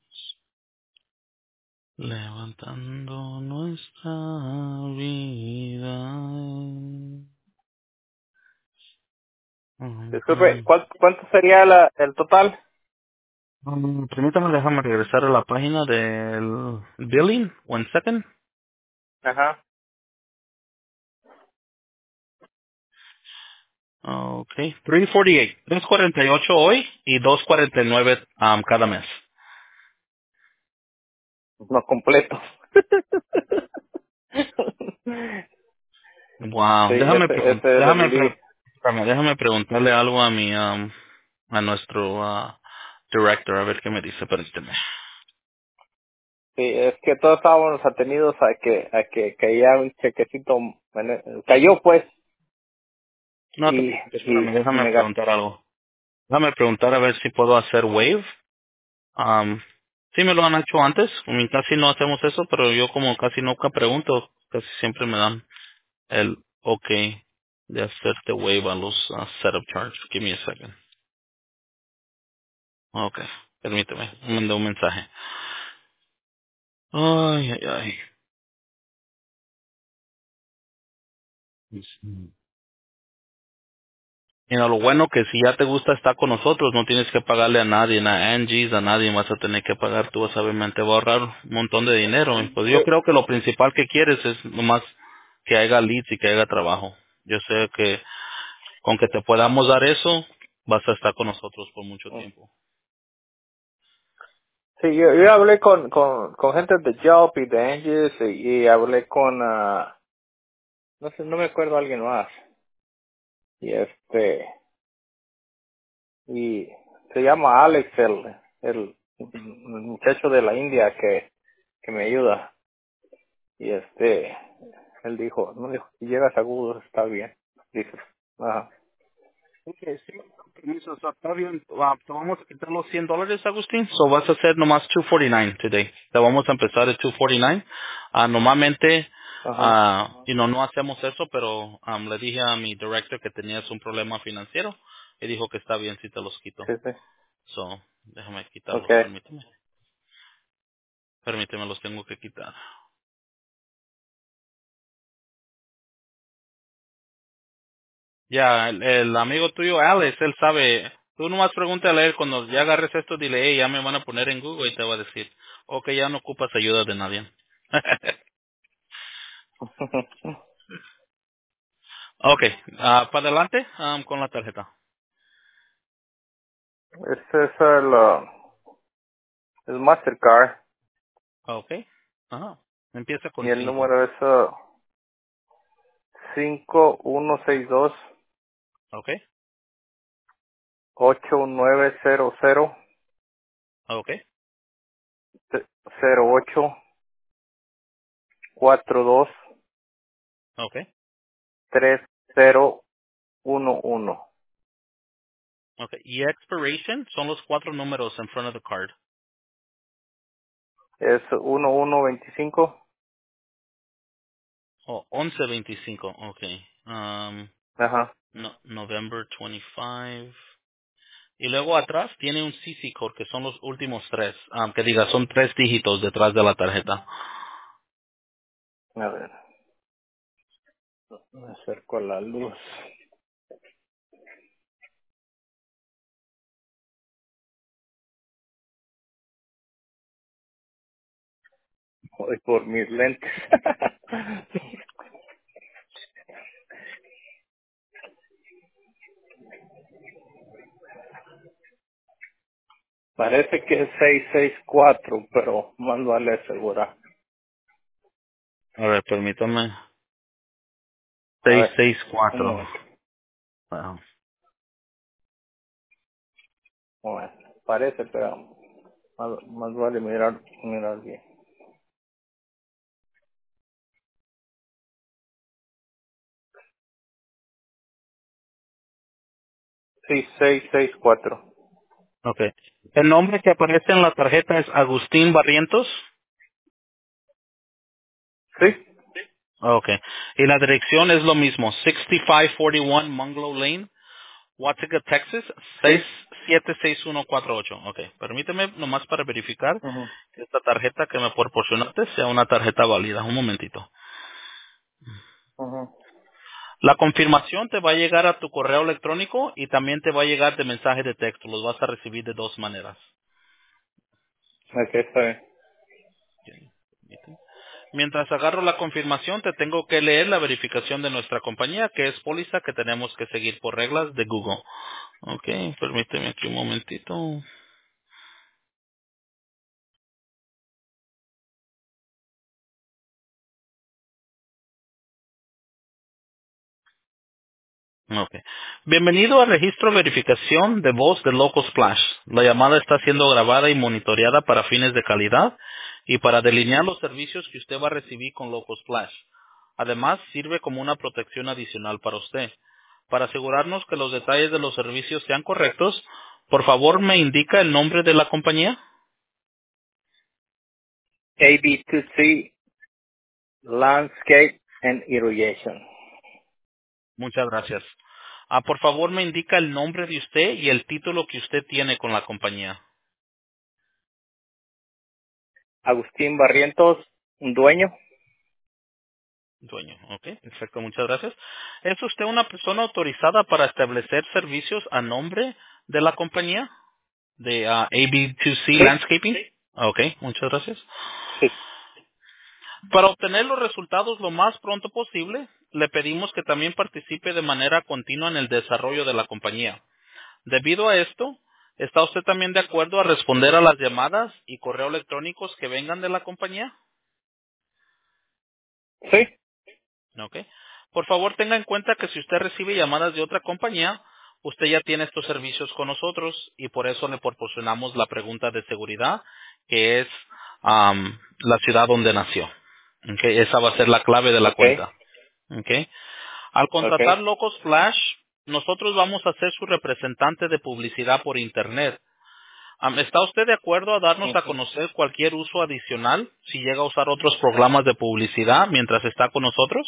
levantando nuestra vida. Disculpe, Ujú. ¿cuál- ¿cuánto sería la, el total? Um, permítame, déjame regresar a la página del billing. One second. Ajá. Okay. three forty-eight. trescientos cuarenta y ocho hoy y doscientos cuarenta y nueve um, cada mes. No completo. Sí, Wow. Déjame, ese, pregun- ese es el déjame, lead. pre- espérame, déjame preguntarle algo a mi, um, a nuestro uh, director, a ver qué me dice. Permíteme. Sí, es que todos estábamos atenidos a que, a que caía un chequecito, en- cayó pues, No te y, preocupes, y, espérame, y déjame me gasté. preguntar algo. Déjame preguntar a ver si puedo hacer wave. Um, sí me lo han hecho antes. I mean, casi no hacemos eso, pero yo como casi nunca pregunto, casi siempre me dan el ok de hacerte wave a los uh, setup charge. Give me a second. Ok, permíteme, me mandé un mensaje. Ay, ay, ay. Mira, lo bueno que si ya te gusta estar con nosotros, no tienes que pagarle a nadie, a Angie's, a nadie vas a tener que pagar, tú vas a obviamente va a ahorrar un montón de dinero. Y pues yo Yo, creo que lo principal que quieres es nomás que haya leads y que haya trabajo. Yo sé que con que te podamos dar eso, vas a estar con nosotros por mucho tiempo. sí, yo, yo hablé con, con, con gente de Job y de Angels y, y hablé con, ah, no sé, no me acuerdo alguien más. Y este, y se llama Alex, el, el, el muchacho de la India que, que me ayuda. Y este, él dijo, no dijo, si llegas agudo está bien. Dice, ajá. Ok, sí, con permiso, o sea, está bien. Ah, te vamos a quitar los cien dólares, Agustín. So vas a hacer nomás two forty-nine today. Te vamos a empezar at two forty-nine. Ah, normalmente Ajá. Ah, y no, no hacemos eso, pero um, le dije a mi director que tenías un problema financiero y dijo que está bien si te los quito. Sí, sí. So, déjame quitarlos, Okay. permíteme. Permíteme, los tengo que quitar. Ya, el, el amigo tuyo, Alex, él sabe. Tú nomás pregúntale a él cuando ya agarres esto, dile, hey, ya me van a poner en Google y te va a decir, ok, ya no ocupas ayuda de nadie. ok, ah, para adelante um, con la tarjeta. Este es el, uh, el Mastercard Ok, ajá. Empieza con y el cinco. número es uh, cinco uno seis dos Ok, ocho nueve cero cero ok, cero ocho cuatro dos ok, tres cero uno uno. ok. Y expiration son los cuatro números en front of the card. Es uno uno veinticinco. Oh, once veinticinco, ok. Um, Ajá. no, November veinticinco. Y luego atrás tiene un C C code que son los últimos tres, ah, que diga, son tres dígitos detrás de la tarjeta. A ver, me acerco a la luz. Voy por mis lentes. Parece que es seis seis cuatro, pero más vale asegurar. A ver, permítame. A ver, un seiscientos sesenta y cuatro. momento. Wow. Un momento. Parece, pero más, más vale mirar, mirar bien. Sí, seis seis cuatro. Ok. El nombre que aparece en la tarjeta es Agustín Barrientos. Sí. Ok. Y la dirección es lo mismo, sesenta y cinco cuarenta y uno Munglow Lane, Watica, Texas, seis Sí. siete seis uno cuatro ocho. Ok. Permíteme nomás para verificar Ujú, que esta tarjeta que me proporcionaste sea una tarjeta válida. Un momentito. ujú. La confirmación te va a llegar a tu correo electrónico y también te va a llegar de mensaje de texto. Los vas a recibir de dos maneras. Ok, está bien. Ok. Mientras agarro la confirmación, te tengo que leer la verificación de nuestra compañía, que es póliza que tenemos que seguir por reglas de Google. Ok, permíteme aquí un momentito. Ok. Bienvenido al registro de verificación de voz de Local Splash. La llamada está siendo grabada y monitoreada para fines de calidad y para delinear los servicios que usted va a recibir con Local Splash. Además, sirve como una protección adicional para usted. Para asegurarnos que los detalles de los servicios sean correctos, por favor me indica el nombre de la compañía. A B dos C Landscape and Irrigation. Muchas gracias. Ah, por favor me indica el nombre de usted y el título que usted tiene con la compañía. Agustín Barrientos, un dueño. Dueño, ok, perfecto, muchas gracias. ¿Es usted una persona autorizada para establecer servicios a nombre de la compañía de ah, A B dos C Sí. Landscaping? Ok, muchas gracias. Sí. Para obtener los resultados lo más pronto posible, le pedimos que también participe de manera continua en el desarrollo de la compañía. Debido a esto, ¿está usted también de acuerdo a responder a las llamadas y correo electrónicos que vengan de la compañía? Sí. Ok. Por favor, tenga en cuenta que si usted recibe llamadas de otra compañía, usted ya tiene estos servicios con nosotros y por eso le proporcionamos la pregunta de seguridad, que es am, la ciudad donde nació. Ok, esa va a ser la clave de la Ok. cuenta. Ok. Al Ok. contratar Locos Flash, nosotros vamos a ser su representante de publicidad por Internet. Um, ¿Está usted de acuerdo a darnos a Ujú. conocer cualquier uso adicional si llega a usar otros programas de publicidad mientras está con nosotros?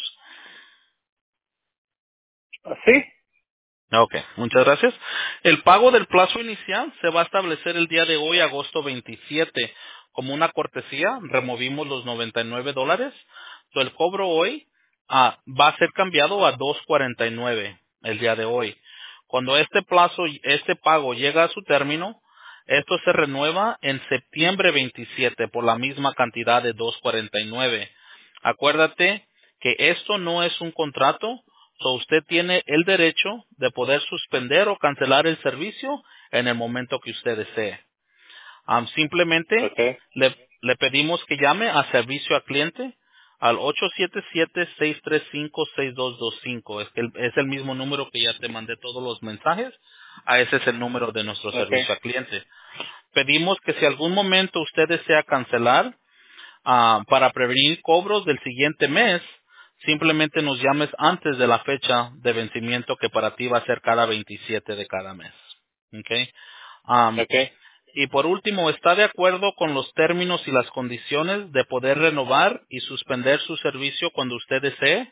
Sí, Ok, muchas gracias. El pago del plazo inicial se va a establecer el día de hoy, agosto veintisiete. Como una cortesía, removimos los noventa y nueve dólares. So, el cobro hoy ah, va a ser cambiado a dos cuarenta y nueve el día de hoy. Cuando este plazo, este pago llega a su término, esto se renueva en septiembre veintisiete por la misma cantidad de dos cuarenta y nueve. Acuérdate que esto no es un contrato. So, usted tiene el derecho de poder suspender o cancelar el servicio en el momento que usted desee. Am, simplemente okay, le, le pedimos que llame a servicio al cliente al ocho siete siete, seis tres cinco, seis dos dos cinco. Es, el, es el mismo número que ya te mandé todos los mensajes. A ese es el número de nuestro okay, servicio al cliente. Pedimos que si algún momento usted desea cancelar, Ah, para prevenir cobros del siguiente mes, simplemente nos llames antes de la fecha de vencimiento que para ti va a ser cada veintisiete de cada mes. ¿Ok? Am, okay. y por último, ¿está de acuerdo con los términos y las condiciones de poder renovar y suspender su servicio cuando usted desee?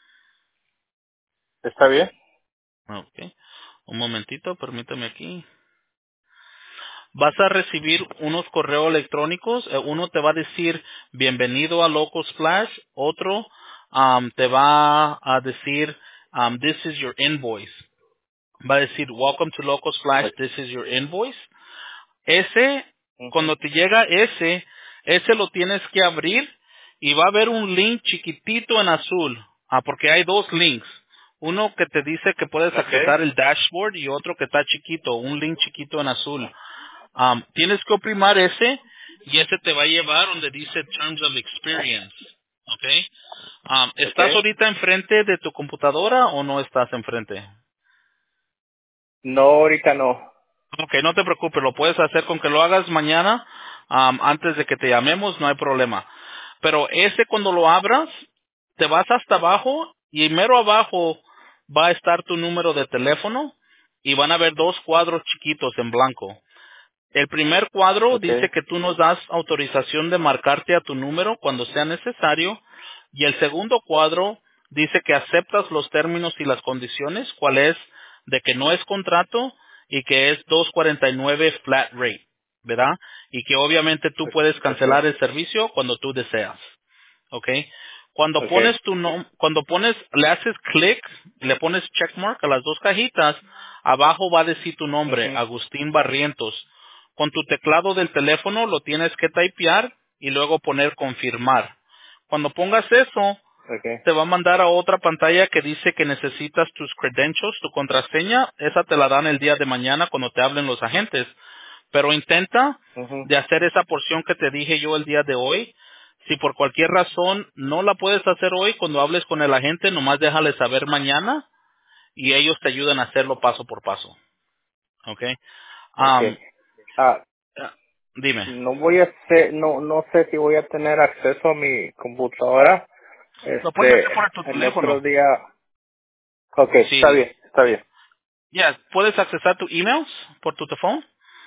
¿Está bien? Ok. Un momentito, permítame aquí. Vas a recibir unos correos electrónicos. eh, Uno te va a decir bienvenido a Loco Splash. Otro um, te va a decir um, this is your invoice. Va a decir welcome to Loco Splash. Okay. This is your invoice. Ese, Ujú. cuando te llega ese, ese lo tienes que abrir y va a haber un link chiquitito en azul. Ah, porque hay dos links. Uno que te dice que puedes Okay, accesar el dashboard y otro que está chiquito, un link chiquito en azul. Um, tienes que oprimar ese y ese te va a llevar donde dice Terms of Experience. ¿Ok? Um, ¿Estás okay. ahorita enfrente de tu computadora o no estás enfrente? No, ahorita no. Ok, no te preocupes, lo puedes hacer con que lo hagas mañana, um, antes de que te llamemos, no hay problema. Pero ese cuando lo abras, te vas hasta abajo y mero abajo va a estar tu número de teléfono y van a ver dos cuadros chiquitos en blanco. El primer cuadro dice Okay, que tú nos das autorización de marcarte a tu número cuando sea necesario y el segundo cuadro dice que aceptas los términos y las condiciones, cuál es de que no es contrato y que es dos cuarenta y nueve flat rate, ¿verdad? Y que obviamente tú puedes okay, cancelar el servicio cuando tú deseas. ¿Ok? Cuando okay, pones tu nom cuando pones, le haces clic, le pones checkmark a las dos cajitas, abajo va a decir tu nombre, ujú, Agustín Barrientos. Con tu teclado del teléfono lo tienes que typear y luego poner confirmar. Cuando pongas eso, okay, te va a mandar a otra pantalla que dice que necesitas tus credentials, tu contraseña. Esa te la dan el día de mañana cuando te hablen los agentes. Pero intenta ujú, de hacer esa porción que te dije yo el día de hoy. Si por cualquier razón no la puedes hacer hoy, cuando hables con el agente, nomás déjale saber mañana y ellos te ayudan a hacerlo paso por paso. ¿Ok? okay. Am, Ah, ah, dime. no voy a hacer, no, no sé si voy a tener acceso a mi computadora. Lo puedes hacer Este, por tu el otro teléfono. día. Okay, está Sí. bien, está bien. Ya, ¿puedes accesar tu emails por tu teléfono?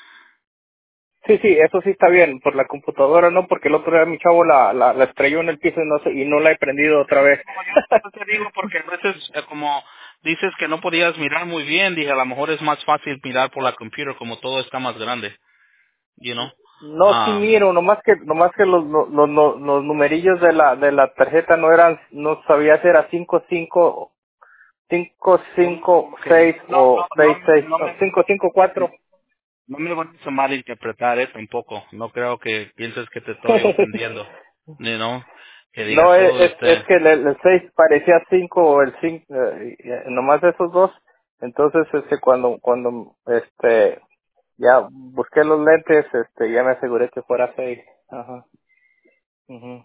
Sí, sí, eso sí está bien. Por la computadora no, porque el otro día mi chavo la, la, la estrelló en el piso y no sé, y no la he prendido otra vez. No, yo yo te digo porque a veces, eh, como dices que no podías mirar muy bien, dije a lo mejor es más fácil mirar por la computer como todo está más grande, you know. No, sí Um, miro, nomás que, nomás que los, los, los, los los numerillos de la, de la tarjeta no eran, no sabía si era cinco cinco cinco cinco okay. seis No, o no, seis no, me- seis no no, me, cinco cinco cuatro. no me van a malinterpretar eh, tampoco. No creo que pienses que te estoy ofendiendo, you know, que digas, No, es, oh, es, es este, que el, el seis parecía cinco o el cinco, nomás esos dos. Entonces, este, cuando, cuando, este, ya busqué los lentes, este, ya me aseguré que fuera seis. Ajá. Ujú.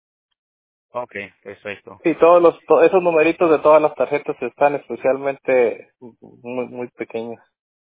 okay, perfecto. Sí, todos los, to- esos numeritos de todas las tarjetas están especialmente muy, muy pequeños.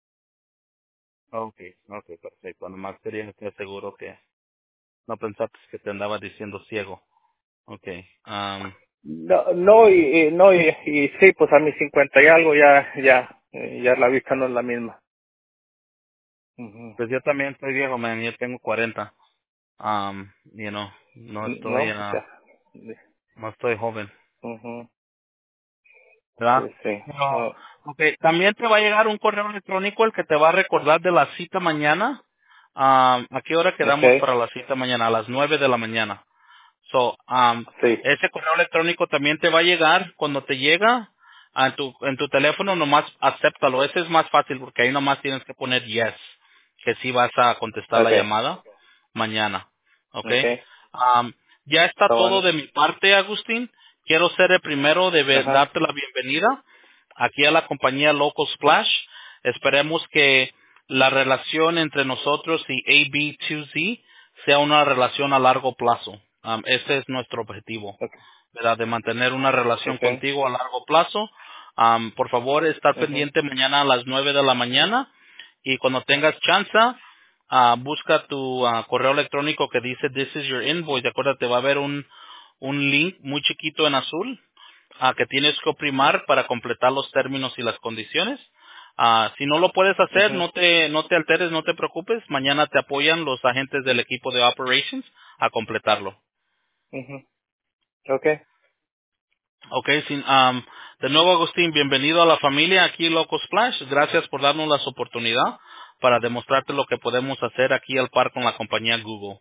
Okay, okay, perfecto. Nomás quería estar seguro que no pensaste que te andaba diciendo ciego. Okay. Um, No, no, y, y- no, y, y sí, pues a mis cincuenta y algo ya, ya, eh, ya la vista no es la misma. Ujú. Pues yo también estoy viejo, man, yo tengo cuarenta. Um, you know, no estoy, No, pues ah, ya. no estoy joven, Ujú. Sí, ¿verdad? sí. Pero, Oh, okay, también te va a llegar un correo electrónico el que te va a recordar de la cita mañana. Um, ¿A qué hora quedamos okay. para la cita mañana? A las nueve de la mañana. So, um, Sí. ese correo electrónico también te va a llegar. Cuando te llega a tu, en tu teléfono, nomás acéptalo. Ese es más fácil porque ahí nomás tienes que poner yes, que sí vas a contestar la Okay. llamada mañana. ¿Ok? Okay. Um, ya está Está todo bueno. de mi parte, Agustín. Quiero ser el primero de ver- Ajá. darte la bienvenida aquí a la compañía Local Splash. Esperemos que la relación entre nosotros y A B dos Z sea una relación a largo plazo. Um, ese es nuestro objetivo, Okay. ¿verdad? De mantener una relación Okay. contigo a largo plazo. Um, por favor, estar Ujú. pendiente mañana a las nueve de la mañana y cuando tengas chance, ah, busca tu ah, correo electrónico que dice This is your invoice. Acuérdate, va a haber un, un link muy chiquito en azul ah, que tienes que oprimar para completar los términos y las condiciones. Ah, si no lo puedes hacer, Ujú. no te, no te alteres, no te preocupes. Mañana te apoyan los agentes del equipo de operations a completarlo. Ujú. Okay. Ok, sin, am, de nuevo Agustín, bienvenido a la familia aquí Loco Splash. Gracias por darnos la oportunidad para demostrarte lo que podemos hacer aquí al par con la compañía Google.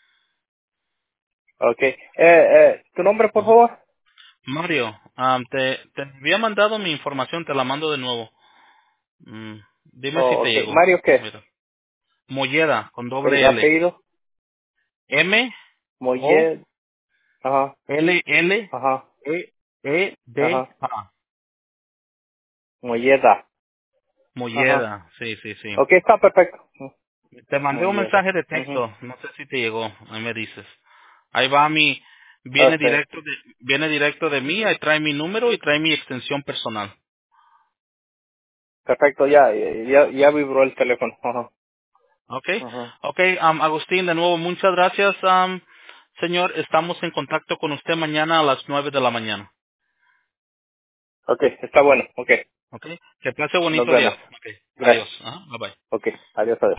Okay. Eh, eh, ¿tu nombre, por Ujú. favor? Mario, am, te, te había mandado mi información, te la mando de nuevo. Mm, dime si Oh, te okay. llegó. Mario, ¿qué? Mira. Molleda, con ¿El doble L. apellido? M, O, Molled. Ajá. L, L, Ajá. E, E, D, Ajá. A. Molleda. Ajá. Molleda, sí, sí, sí. Okay, está perfecto. Te mandé un Molleda. mensaje de Mhm. texto, no sé si te llegó, ahí me dices. Ahí va mi, viene Okay. directo de, viene directo de mí, ahí trae mi número y trae mi extensión personal. Perfecto, ya, ya, ya vibró el teléfono. Ajá. ¿Ok? Ajá. Ok, um, Agustín, de nuevo, muchas gracias, um, señor. Estamos en contacto con usted mañana a las nueve de la mañana. Okay, está bueno. Okay. ¿Ok? Que pase Nos bonito día. vemos. Ok, adiós. Gracias. Ajá, bye bye. Okay. Adiós, adiós.